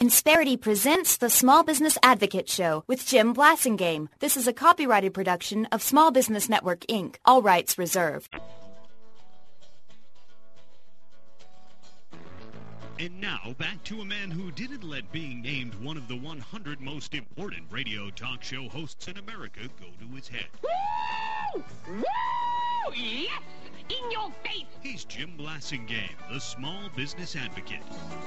Insperity presents the Small Business Advocate Show with Jim Blasingame. This is a copyrighted production of Small Business Network, Inc. All rights reserved. And now, back to a man who didn't let being named one of the 100 most important radio talk show hosts in America go to his head. Woo! Woo! Yes! In your face! He's Jim Blasingame, the Small Business Advocate.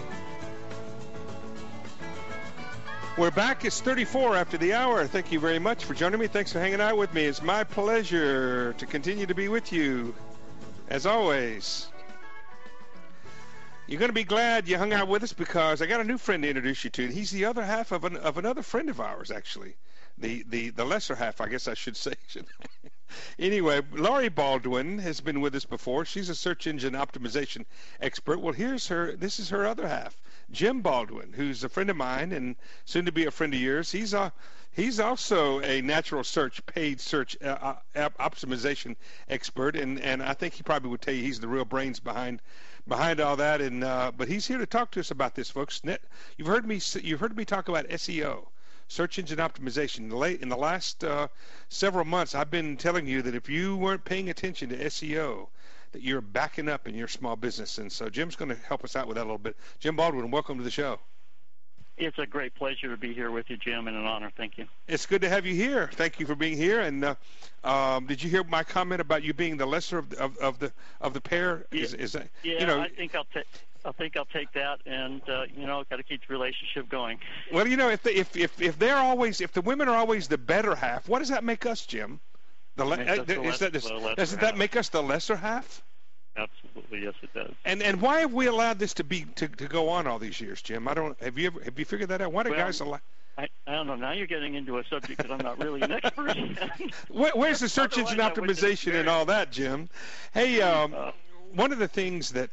We're back. It's 34 after the hour. Thank you very much for joining me. Thanks for hanging out with me. It's my pleasure to continue to be with you, as always. You're going to be glad you hung out with us because I got a new friend to introduce you to. He's the other half of another friend of ours, actually. The lesser half, I guess I should say. Anyway, Laurie Baldwin has been with us before. She's a search engine optimization expert. Well, this is her other half, Jim Baldwin, who's a friend of mine and soon to be a friend of yours. He's also a natural search, paid search optimization expert, and I think he probably would tell you he's the real brains behind all that. And but he's here to talk to us about this, folks. You've heard me talk about SEO. Search engine optimization. In the last several months, I've been telling you that if you weren't paying attention to SEO, that you're backing up in your small business. And so Jim's going to help us out with that a little bit. Jim Baldwin, welcome to the show. It's a great pleasure to be here with you, Jim, and an honor. Thank you. It's good to have you here. Thank you for being here. And did you hear my comment about you being the lesser of the pair? Yeah, is that, I think I'll take that, and got to keep the relationship going. Well, if the women are always the better half, what does that make us, Jim? Doesn't that make us the lesser half? Absolutely, yes, it does. And why have we allowed this to go on all these years, Jim? Have you figured that out? Why do guys allow? I don't know. Now you're getting into a subject that I'm not really an expert in. Where's the search engine optimization and all that, Jim? Hey, one of the things that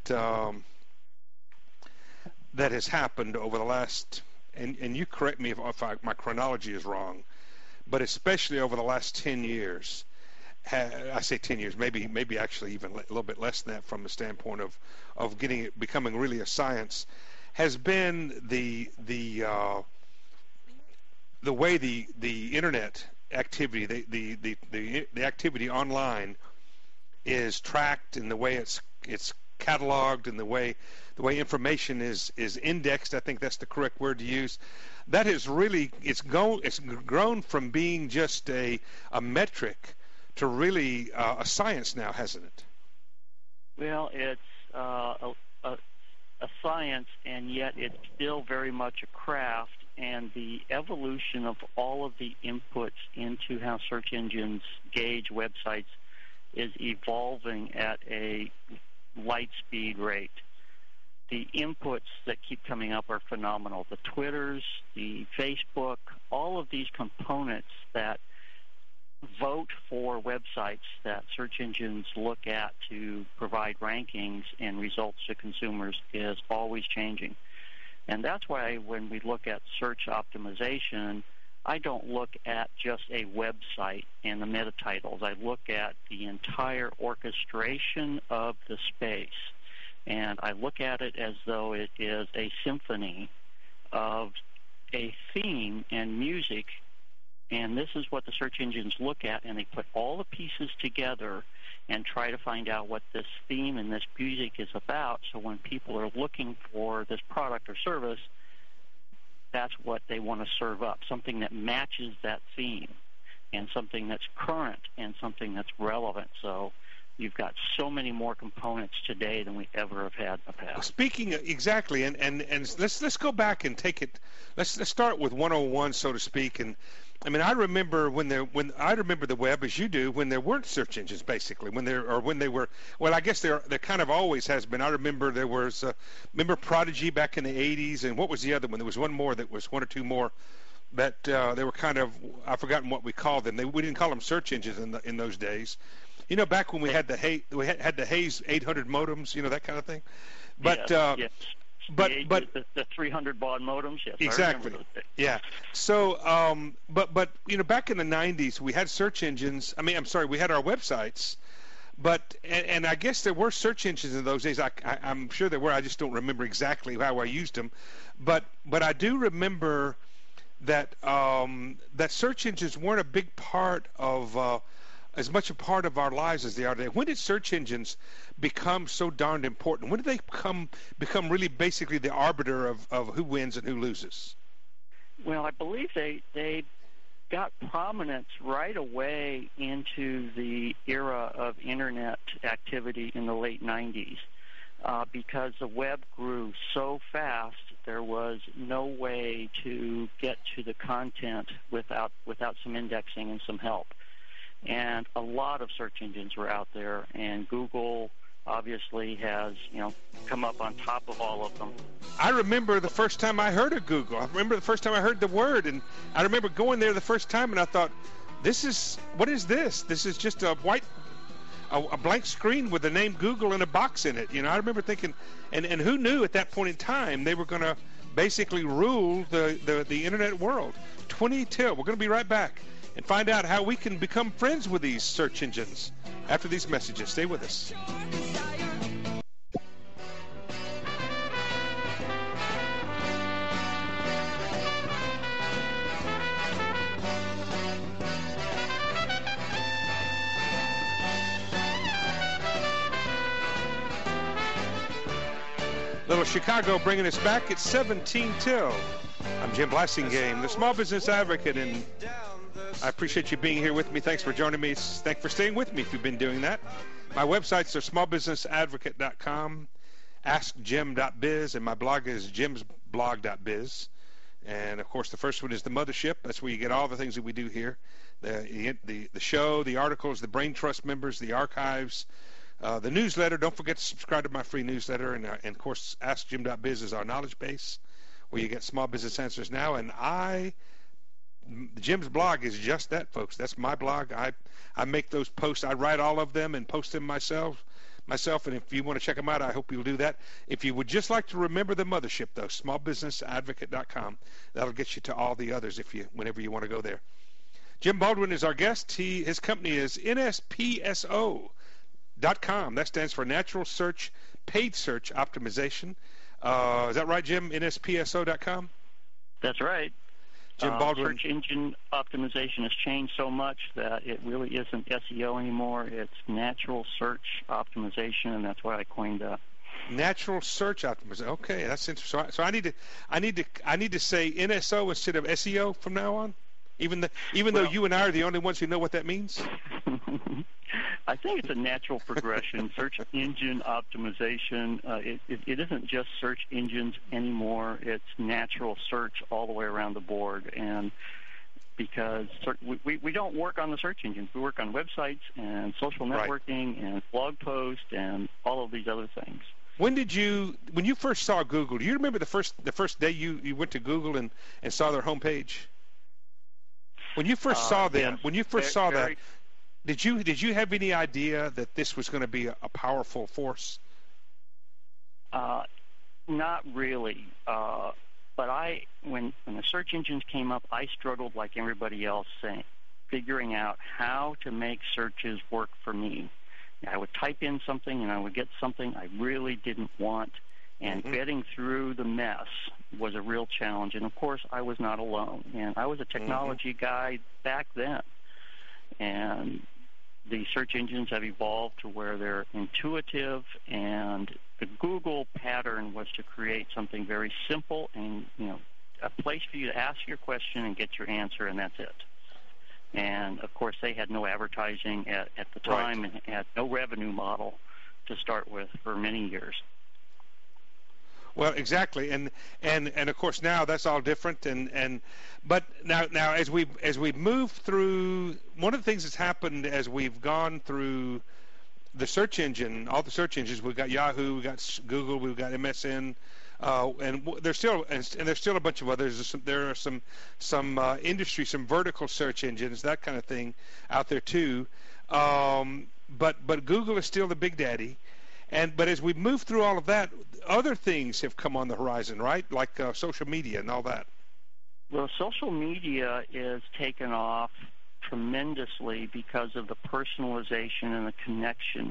has happened over the last, and you correct me if my chronology is wrong, but especially over the last 10 years, I say 10 years, maybe actually even a little bit less than that from the standpoint of becoming really a science, has been the way the internet activity, the activity online is tracked, and the way it's cataloged, and the way information is indexed. I think that's the correct word to use. That is really it's grown from being just a metric to really a science now, hasn't it? Well, it's a science, and yet it's still very much a craft. And the evolution of all of the inputs into how search engines gauge websites is evolving at a light speed rate. The inputs that keep coming up are phenomenal. The Twitters, the Facebook, all of these components that vote for websites that search engines look at to provide rankings and results to consumers is always changing. And that's why when we look at search optimization, I don't look at just a website and the meta titles. I look at the entire orchestration of the space. And I look at it as though it is a symphony of a theme and music. And this is what the search engines look at, and they put all the pieces together and try to find out what this theme and this music is about. So when people are looking for this product or service, that's what they want to serve up, something that matches that theme and something that's current and something that's relevant. So you've got so many more components today than we ever have had in the past. Speaking exactly, and let's go back and take it. Let's start with 101, so to speak. And I mean, I remember when I remember the web as you do, when there weren't search engines, basically, when they were. Well, I guess there kind of always has been. I remember there was Prodigy back in the 80s, and what was the other one? There was one more that was one or two more that they were kind of, I've forgotten what we called them. We didn't call them search engines in those days. Back when we had the Hayes 800 modems, that kind of thing. But yes. The 300 baud modems, yes. Exactly. Yeah. So, but back in the 90s, we had search engines. We had our websites, But and I guess there were search engines in those days. I'm sure there were. I just don't remember exactly how I used them. But I do remember that that search engines weren't a big part of as much a part of our lives as they are today. When did search engines become so darned important? When did they become really basically the arbiter of who wins and who loses? Well, I believe they got prominence right away into the era of Internet activity in the late 90s. Because the web grew so fast, there was no way to get to the content without some indexing and some help. And a lot of search engines were out there, and Google obviously has, come up on top of all of them. I remember the first time I heard of Google. I remember the first time I heard the word, and I remember going there the first time, and I thought, what is this? This is just a blank screen with the name Google and a box in it. I remember thinking, and who knew at that point in time they were going to basically rule the internet world. 20 till. We're going to be right back and find out how we can become friends with these search engines after these messages. Stay with us. Little Chicago bringing us back at 17 till. I'm Jim Blasingame, the Small Business Advocate, and I appreciate you being here with me. Thanks for joining me. Thanks for staying with me if you've been doing that. My websites are smallbusinessadvocate.com, askjim.biz, and my blog is jimsblog.biz. And, of course, the first one is the Mothership. That's where you get all the things that we do here. The show, the articles, the Brain Trust members, the archives, the newsletter. Don't forget to subscribe to my free newsletter. And of course, AskJim.biz is our knowledge base where you get small business answers now. And Jim's blog is just that, folks. That's my blog. I make those posts. I write all of them and post them myself. And if you want to check them out, I hope you'll do that. If you would just like to remember the Mothership, though, smallbusinessadvocate.com. That'll get you to all the others whenever you want to go there. Jim Baldwin is our guest. His company is NSPSO.com. That stands for Natural Search Paid Search Optimization. Is that right, Jim? NSPSO.com? That's right. Jim Baldwin. Search engine optimization has changed so much that it really isn't SEO anymore. It's natural search optimization, and that's why I coined that. Natural search optimization. Okay, that's interesting. So I need to say NSO instead of SEO from now on, even though you and I are the only ones who know what that means. I think it's a natural progression. Search engine optimization. It isn't just search engines anymore. It's natural search all the way around the board. And because we don't work on the search engines, we work on websites and social networking and blog posts and all of these other things. When you first saw Google, do you remember the first day you went to Google and saw their homepage? When you first saw them, yes. When you first saw that, did you have any idea that this was going to be a powerful force? Not really. But when the search engines came up, I struggled like everybody else, figuring out how to make searches work for me. I would type in something and I would get something I really didn't want, and vetting through the mess was a real challenge. And of course, I was not alone. And I was a technology guy back then. And the search engines have evolved to where they're intuitive, and the Google pattern was to create something very simple and, a place for you to ask your question and get your answer, and that's it. And, of course, they had no advertising at the time and had no revenue model to start with for many years. Well, exactly, and of course now that's all different, but now as we move through, one of the things that's happened as we've gone through the search engine, all the search engines, we've got Yahoo, we've got Google, we've got MSN, and there's still a bunch of others. There are some industry, some vertical search engines, that kind of thing out there too, but Google is still the big daddy. But as we move through all of that, other things have come on the horizon, right? Like social media and all that. Well, social media is taken off tremendously because of the personalization and the connection.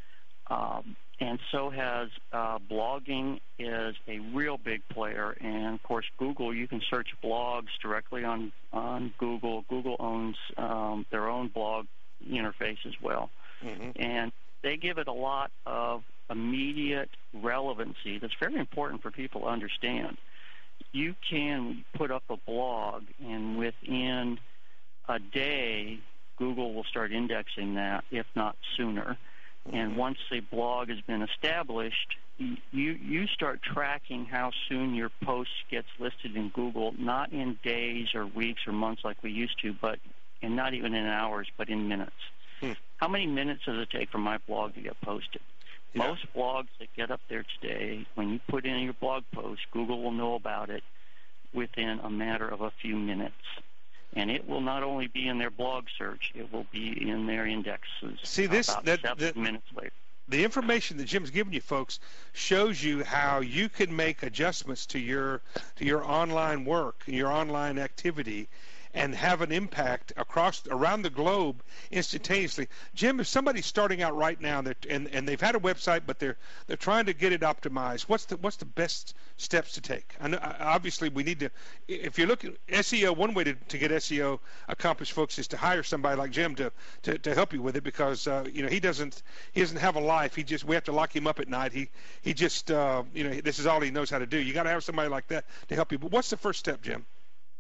And so has blogging is a real big player. And, of course, Google, you can search blogs directly on Google. Google owns their own blog interface as well. Mm-hmm. And they give it a lot of immediate relevancy that's very important for people to understand. You can put up a blog, and within a day, Google will start indexing that, if not sooner. And once the blog has been established, you start tracking how soon your post gets listed in Google, not in days or weeks or months like we used to, and not even in hours, but in minutes. How many minutes does it take for my blog to get posted? Yeah. Most blogs that get up there today, when you put in your blog post, Google will know about it within a matter of a few minutes. And it will not only be in their blog search, it will be in their indexes. See, about 7 minutes later. The information that Jim's giving you, folks, shows you how you can make adjustments to your online work, your online activity, and have an impact around the globe instantaneously. Jim, if somebody's starting out right now and they've had a website but they're trying to get it optimized, what's the best steps to take? And obviously we need to, if you're looking SEO, one way to get SEO accomplished, folks, is to hire somebody like Jim to help you with it, because he doesn't have a life. We have to lock him up at night. He just this is all he knows how to do. You got to have somebody like that to help you. But what's the first step, Jim?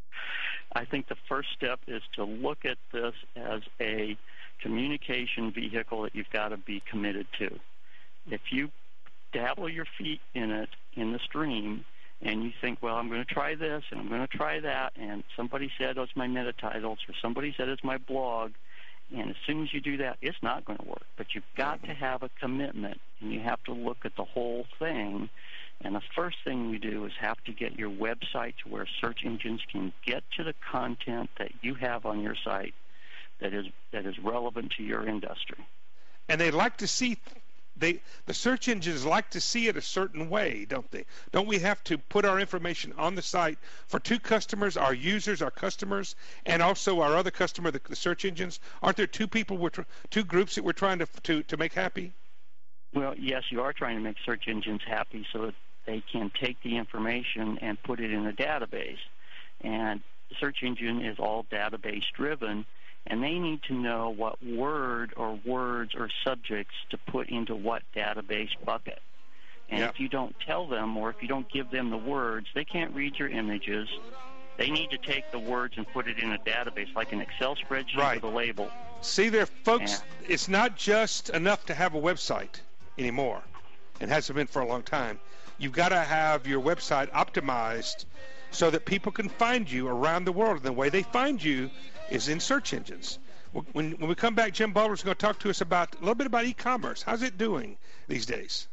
I think the first step is to look at this as a communication vehicle that you've got to be committed to. If you dabble your feet in it, in the stream, and you think, well, I'm going to try this and I'm going to try that, and somebody said it's my meta titles or somebody said it's my blog, and as soon as you do that, it's not going to work. But you've got to have a commitment, and you have to look at the whole thing. And the first thing you do is have to get your website to where search engines can get to the content that you have on your site that is relevant to your industry. And they like to see, the search engines like to see it a certain way, don't they? Don't we have to put our information on the site for two customers, our users, our customers, and also our other customer, the search engines? Aren't there two groups that we're trying to make happy? Well, yes, you are trying to make search engines happy so that they can take the information and put it in a database. And the search engine is all database driven, and they need to know what word or words or subjects to put into what database bucket. And if you don't tell them, or if you don't give them the words, they can't read your images. They need to take the words and put it in a database, like an Excel spreadsheet with a label. See there, folks, it's not just enough to have a website anymore, and hasn't been for a long time. You've got to have your website optimized so that people can find you around the world. And the way they find you is in search engines. When we come back, Jim Baldwin's going to talk to us a little bit about e-commerce. How's it doing these days?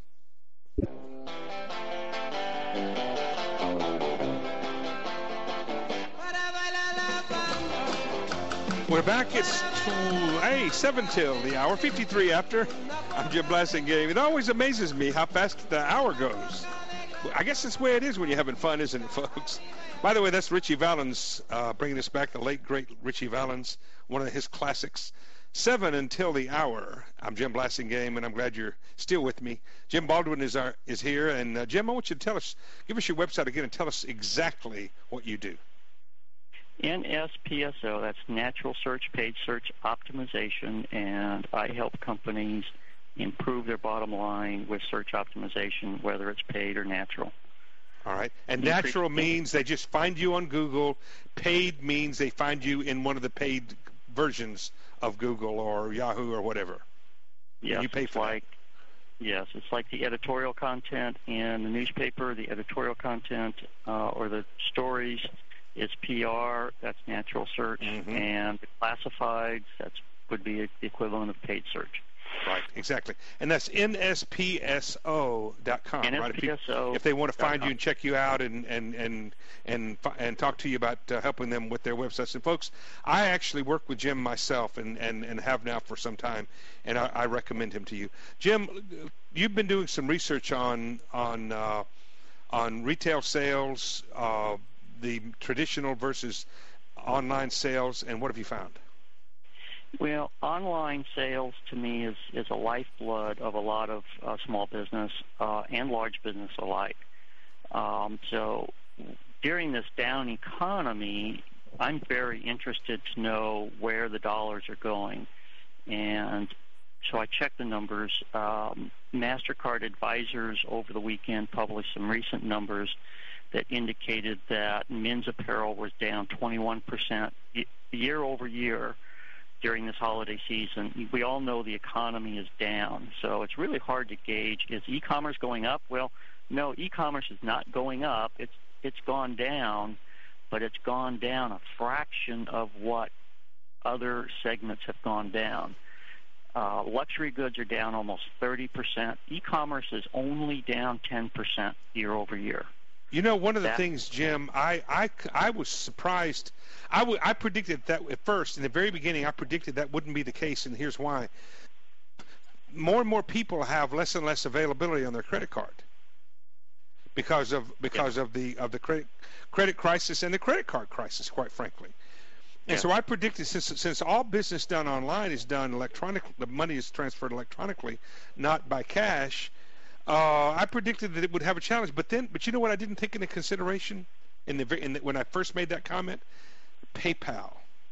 We're back. It's 7 till the hour, 53 after. I'm Jim Blasingame. It always amazes me how fast the hour goes. I guess that's the way it is when you're having fun, isn't it, folks? By the way, that's Ritchie Valens bringing us back, the late, great Ritchie Valens, one of his classics. 7 until the hour. I'm Jim Blasingame, and I'm glad you're still with me. Jim Baldwin is here. And, Jim, I want you to give us your website again and tell us exactly what you do. NSPSO, that's Natural Search Page Search Optimization, and I help companies improve their bottom line with search optimization, whether it's paid or natural. All right. And natural means they just find you on Google. Paid means they find you in one of the paid versions of Google or Yahoo or whatever. Yes, you pay for that. Yes, it's like the editorial content in the newspaper, the editorial content or the stories is PR, that's natural search, and the classifieds, would be the equivalent of paid search. Right, exactly. And that's NSPSO.com, right? If they want to find you and check you out and talk to you about helping them with their websites. And folks, I actually work with Jim myself and have now for some time, and I recommend him to you. Jim, you've been doing some research on retail sales, the traditional versus online sales, and what have you found? Well, online sales to me is a lifeblood of a lot of small business and large business alike. So during this down economy, I'm very interested to know where the dollars are going. And so I checked the numbers. MasterCard Advisors over the weekend published some recent numbers that indicated that men's apparel was down 21% year over year during this holiday season. We all know the economy is down, so it's really hard to gauge. Is e-commerce going up? Well, no, e-commerce is not going up. It's gone down, but it's gone down a fraction of what other segments have gone down. Luxury goods are down almost 30%. E-commerce is only down 10% year over year. You know, one of the things, Jim, I was surprised. I predicted that at first, in the very beginning, I predicted that wouldn't be the case, and here's why. More and more people have less and less availability on their credit card because of the credit crisis and the credit card crisis, quite frankly. And so I predicted, since all business done online is done electronically, the money is transferred electronically, not by cash. I predicted that it would have a challenge, but you know what I didn't take into consideration when I first made that comment? PayPal.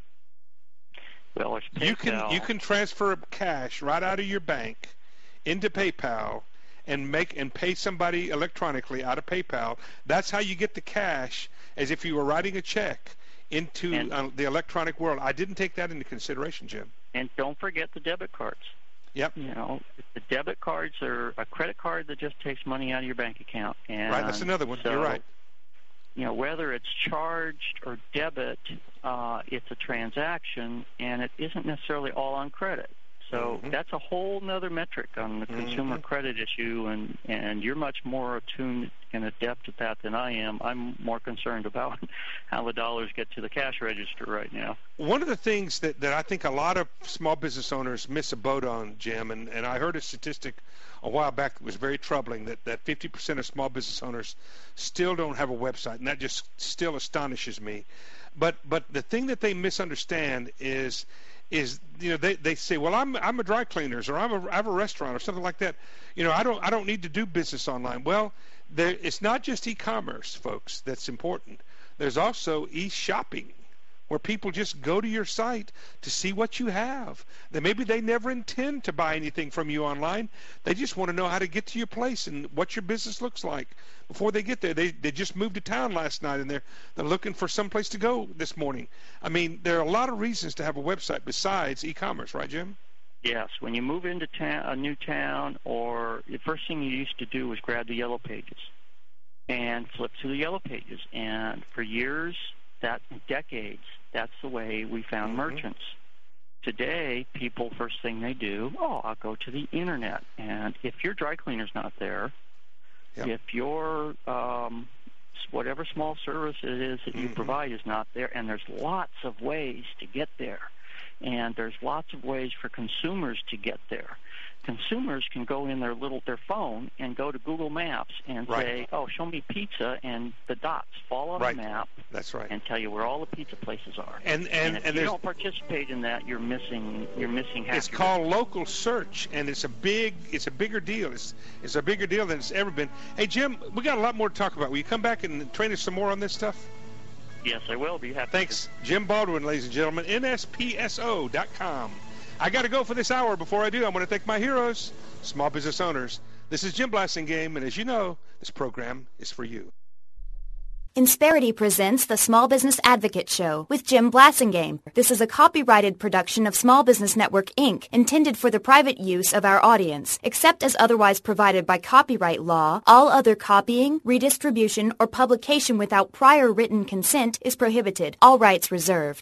Well, it's PayPal. You can transfer cash right out of your bank into PayPal and pay somebody electronically out of PayPal. That's how you get the cash, as if you were writing a check into the electronic world. I didn't take that into consideration, Jim. And don't forget the debit cards. Yep. You know, the debit cards are a credit card that just takes money out of your bank account. And right, that's another one. So, you're right. You know, whether it's charged or debit, it's a transaction, and it isn't necessarily all on credit. So that's a whole nother metric on the consumer credit issue, and you're much more attuned and adept at that than I am. I'm more concerned about how the dollars get to the cash register right now. One of the things that I think a lot of small business owners miss a boat on, Jim, and I heard a statistic a while back that was very troubling, that 50% of small business owners still don't have a website, and that just still astonishes me. But the thing that they misunderstand is you know, they say, well, I'm a dry cleaners, or I have a restaurant or something like that. You know, I don't need to do business online. Well, it's not just e-commerce, folks, that's important. There's also e-shopping, where people just go to your site to see what you have. Maybe they never intend to buy anything from you online. They just want to know how to get to your place and what your business looks like before they get there. They just moved to town last night, and they're looking for some place to go this morning. I mean, there are a lot of reasons to have a website besides e-commerce, right, Jim? Yes. When you move into a new town, or the first thing you used to do was grab the Yellow Pages and flip through the Yellow Pages. And for years, decades, that's the way we found merchants. Today, people, first thing they do, I'll go to the internet. And if your dry cleaner's not there, if your whatever small service it is that you provide is not there, and there's lots of ways to get there, and there's lots of ways for consumers to get there. Consumers can go in their phone and go to Google Maps and say, show me pizza, and the dots fall on the map. That's right. And tell you where all the pizza places are. And if you don't participate in that, you're missing half. It's called local search, and it's a bigger deal. It's a bigger deal than it's ever been. Hey, Jim, we got a lot more to talk about. Will you come back and train us some more on this stuff? Yes, I will. Be happy. Thanks. Jim Baldwin, ladies and gentlemen, NSPSO.com. I got to go for this hour. Before I do, I want to thank my heroes, small business owners. This is Jim Blasingame, and as you know, this program is for you. Insperity presents the Small Business Advocate Show with Jim Blasingame. This is a copyrighted production of Small Business Network, Inc., intended for the private use of our audience. Except as otherwise provided by copyright law, all other copying, redistribution, or publication without prior written consent is prohibited. All rights reserved.